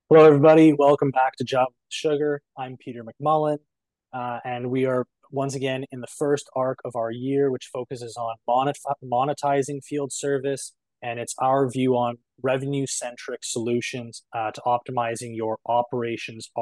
Hello, everybody. Welcome back to Job with Sugar. I'm Peter McMullen, and we are once again in the first arc of our year, which focuses on monetizing field service, and it's our view on revenue-centric solutions to optimizing your operations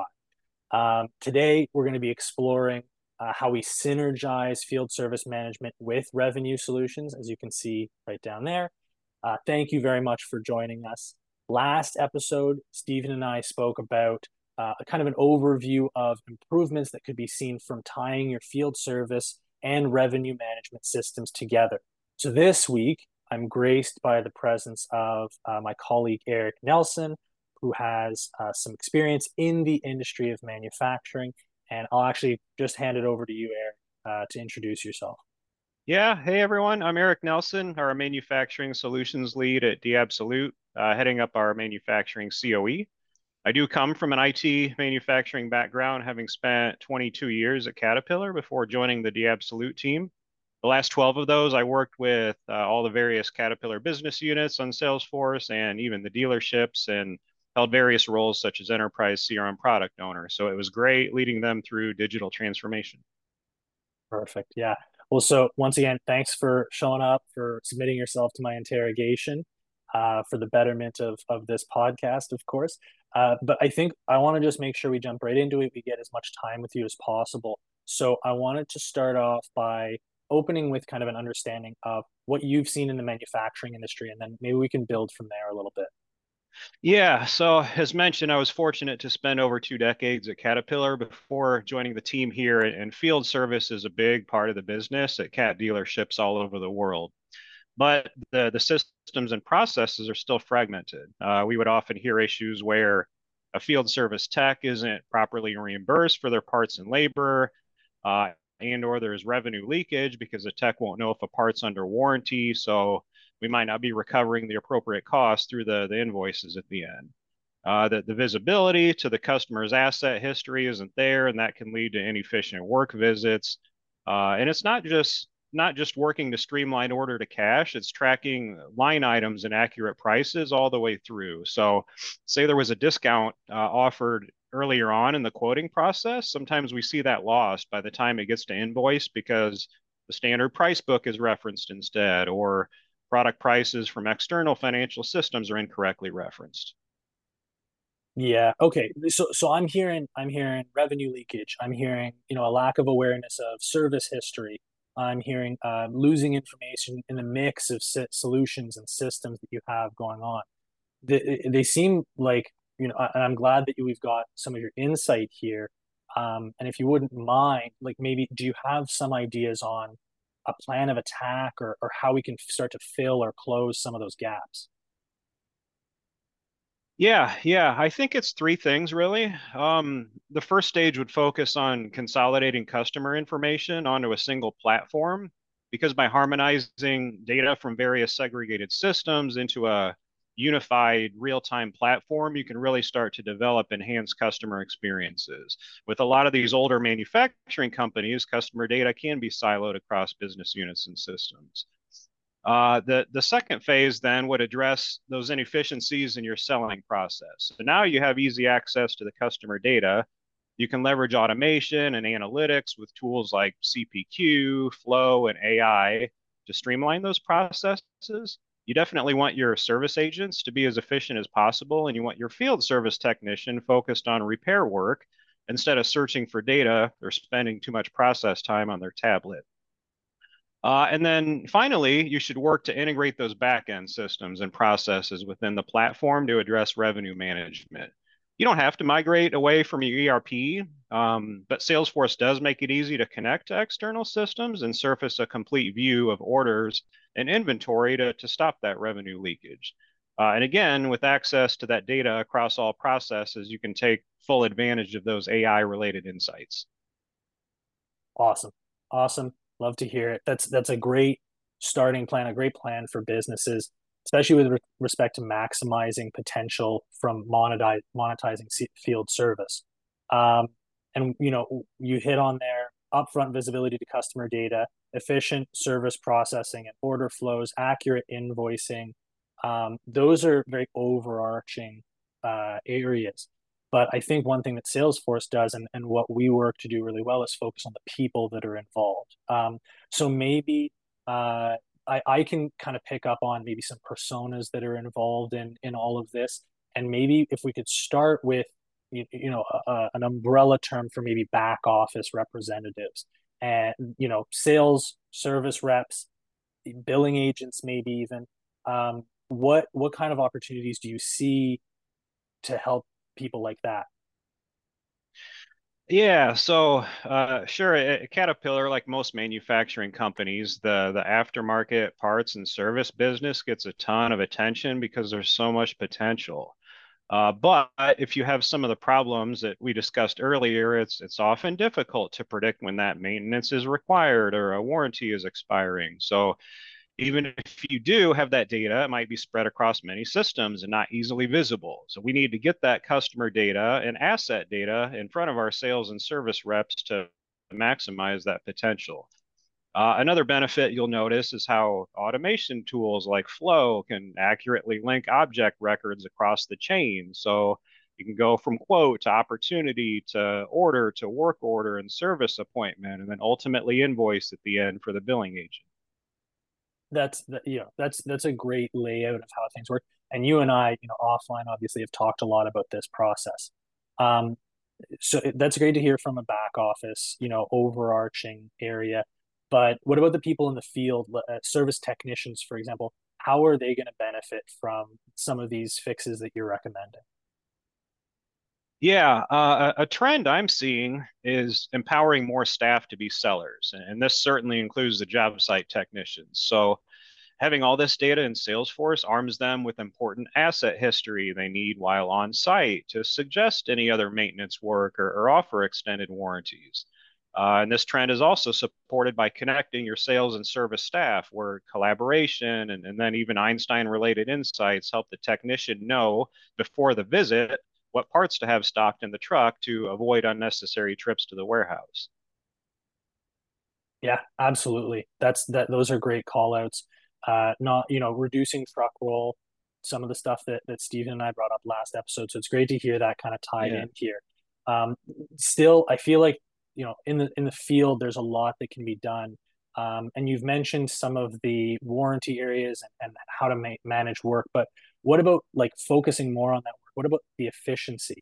ROI. Today, we're going to be exploring how we synergize field service management with revenue solutions, as you can see right down there. Thank you very much for joining us. Last episode, Stephen and I spoke about a kind of an overview of improvements that could be seen from tying your field service and revenue management systems together. So this week, I'm graced by the presence of my colleague Eric Nelson, who has some experience in the industry of manufacturing. And I'll actually just hand it over to you, Eric, to introduce yourself. Yeah, hey everyone, I'm Eric Nelson, our manufacturing solutions lead at D'Absolute, heading up our manufacturing COE. I do come from an IT manufacturing background, having spent 22 years at Caterpillar before joining the D'Absolute team. The last 12 of those, I worked with all the various Caterpillar business units on Salesforce and even the dealerships and held various roles such as enterprise CRM product owner. So it was great leading them through digital transformation. Perfect. Yeah. Well, so once again, thanks for showing up, for submitting yourself to my interrogation, for the betterment of this podcast, of course. But I think I want to just make sure we jump right into it. We get as much time with you as possible. So I wanted to start off by opening with kind of an understanding of what you've seen in the manufacturing industry, and then maybe we can build from there a little bit. Yeah, so as mentioned, I was fortunate to spend over 2 decades at Caterpillar before joining the team here, and field service is a big part of the business at Cat dealerships all over the world. But the systems and processes are still fragmented. We would often hear issues where a field service tech isn't properly reimbursed for their parts and labor, and or there's revenue leakage because the tech won't know if a part's under warranty. So we might not be recovering the appropriate cost through the invoices at the end. The visibility to the customer's asset history isn't there, and that can lead to inefficient work visits. And it's not just working to streamline order to cash, it's tracking line items and accurate prices all the way through. So, say there was a discount offered earlier on in the quoting process, sometimes we see that lost by the time it gets to invoice because the standard price book is referenced instead, or product prices from external financial systems are incorrectly referenced. Yeah. Okay. So I'm hearing revenue leakage. I'm hearing, a lack of awareness of service history. I'm hearing losing information in the mix of solutions and systems that you have going on. They seem like, and I'm glad that we've got some of your insight here. And if you wouldn't mind, like maybe do you have some ideas on a plan of attack or how we can start to fill or close some of those gaps? Yeah. I think it's three things really. The first stage would focus on consolidating customer information onto a single platform because by harmonizing data from various segregated systems into a unified real-time platform, you can really start to develop enhanced customer experiences. With a lot of these older manufacturing companies, customer data can be siloed across business units and systems. The second phase then would address those inefficiencies in your selling process. So now you have easy access to the customer data. You can leverage automation and analytics with tools like CPQ, Flow, and AI to streamline those processes. You definitely want your service agents to be as efficient as possible, and you want your field service technician focused on repair work instead of searching for data or spending too much process time on their tablet. And then finally, you should work to integrate those back-end systems and processes within the platform to address revenue management. You don't have to migrate away from your ERP, but Salesforce does make it easy to connect to external systems and surface a complete view of orders and inventory to stop that revenue leakage. And again, with access to that data across all processes, you can take full advantage of those AI related insights. Awesome. Awesome. Love to hear it. That's a great starting plan, a great plan for businesses, especially with respect to maximizing potential from monetizing field service. Um, and you hit on there upfront visibility to customer data, efficient service processing and order flows, accurate invoicing. Those are very overarching areas. But I think one thing that Salesforce does, and what we work to do really well, is focus on the people that are involved. So maybe I can kind of pick up on maybe some personas that are involved in all of this, and maybe if we could start with an umbrella term for maybe back office representatives and sales service reps, billing agents, maybe even. What kind of opportunities do you see to help people like that? Yeah, so sure, at Caterpillar, like most manufacturing companies, the aftermarket parts and service business gets a ton of attention because there's so much potential. But if you have some of the problems that we discussed earlier, it's often difficult to predict when that maintenance is required or a warranty is expiring. So even if you do have that data, it might be spread across many systems and not easily visible. So we need to get that customer data and asset data in front of our sales and service reps to maximize that potential. Another benefit you'll notice is how automation tools like Flow can accurately link object records across the chain. So you can go from quote to opportunity to order to work order and service appointment, and then ultimately invoice at the end for the billing agent. That's a great layout of how things work. And you and I, offline obviously have talked a lot about this process. Um, so that's great to hear from a back office, overarching area. But what about the people in the field, service technicians, for example? How are they going to benefit from some of these fixes that you're recommending? Yeah, a trend I'm seeing is empowering more staff to be sellers, and this certainly includes the job site technicians. So having all this data in Salesforce arms them with important asset history they need while on site to suggest any other maintenance work or offer extended warranties. And this trend is also supported by connecting your sales and service staff, where collaboration and then even Einstein related insights help the technician know before the visit what parts to have stocked in the truck to avoid unnecessary trips to the warehouse. Yeah, absolutely. Those are great call outs. Not, reducing truck roll, some of the stuff that Stephen and I brought up last episode. So it's great to hear that kind of tied Yeah. in here. Um, Still, I feel like, in the field, there's a lot that can be done. And you've mentioned some of the warranty areas and how to manage work, but what about like focusing more on that work? What about the efficiency?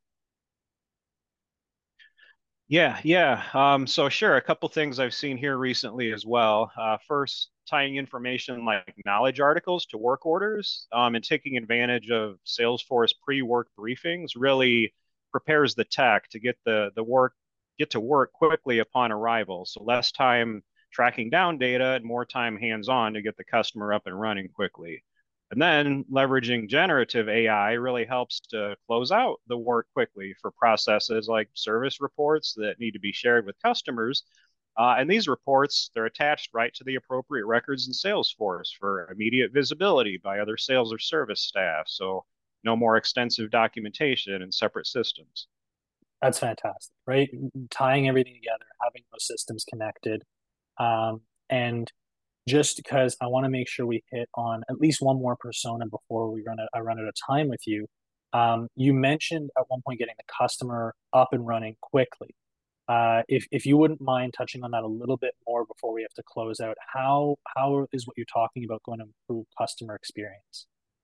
Yeah. So sure, a couple things I've seen here recently as well. First, tying information like knowledge articles to work orders, and taking advantage of Salesforce pre-work briefings really prepares the tech to get to work quickly upon arrival. So less time tracking down data and more time hands-on to get the customer up and running quickly. And then leveraging generative AI really helps to close out the work quickly for processes like service reports that need to be shared with customers. And these reports, they're attached right to the appropriate records in Salesforce for immediate visibility by other sales or service staff. So no more extensive documentation in separate systems. That's fantastic, right? Tying everything together, having those systems connected. And just because I want to make sure we hit on at least one more persona before I run out of time with you. You mentioned at one point getting the customer up and running quickly. If you wouldn't mind touching on that a little bit more before we have to close out, how is what you're talking about going to improve customer experience?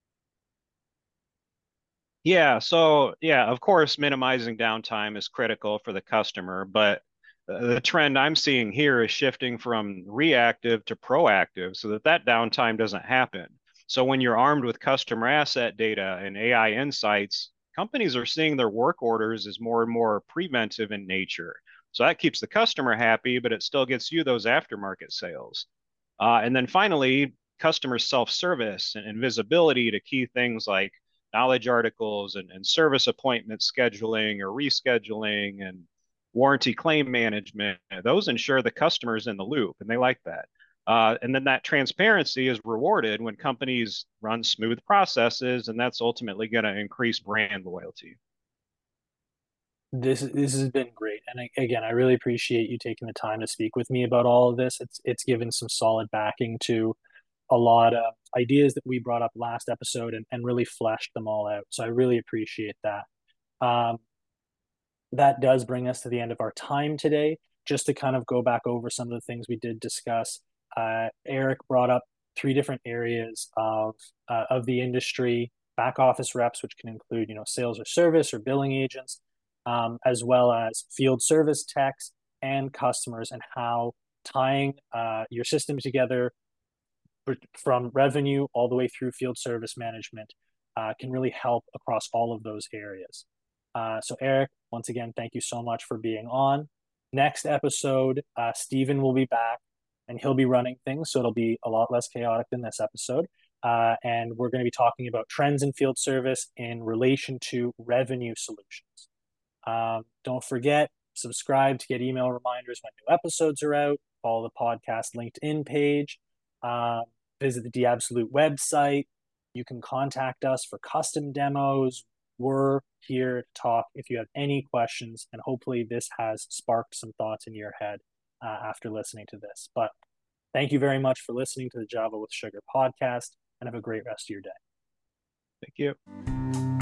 Yeah, so yeah, of course, minimizing downtime is critical for the customer, but the trend I'm seeing here is shifting from reactive to proactive so that that downtime doesn't happen. So when you're armed with customer asset data and AI insights, companies are seeing their work orders as more and more preventive in nature. So that keeps the customer happy, but it still gets you those aftermarket sales. And then finally, customer self-service and visibility to key things like knowledge articles and service appointment scheduling or rescheduling and warranty claim management. Those ensure the customer's in the loop, and they like that. And then that transparency is rewarded when companies run smooth processes, and that's ultimately going to increase brand loyalty. This has been great, and again, I really appreciate you taking the time to speak with me about all of this. It's given some solid backing to a lot of ideas that we brought up last episode and really fleshed them all out. So I really appreciate that. Um, that does bring us to the end of our time today. Just to kind of go back over some of the things we did discuss, Eric brought up three different areas of the industry: back office reps, which can include sales or service or billing agents, as well as field service techs and customers, and how tying your system together from revenue all the way through field service management can really help across all of those areas. So Eric, once again, thank you so much for being on. Next episode, Stephen will be back and he'll be running things, so it'll be a lot less chaotic than this episode. And we're going to be talking about trends in field service in relation to revenue solutions. Don't forget, subscribe to get email reminders when new episodes are out. Follow the podcast LinkedIn page. Visit the dAbsolute website. You can contact us for custom demos. We're here to talk if you have any questions, and hopefully this has sparked some thoughts in your head after listening to this. But thank you very much for listening to the Java with Sugar podcast, and have a great rest of your day. Thank you.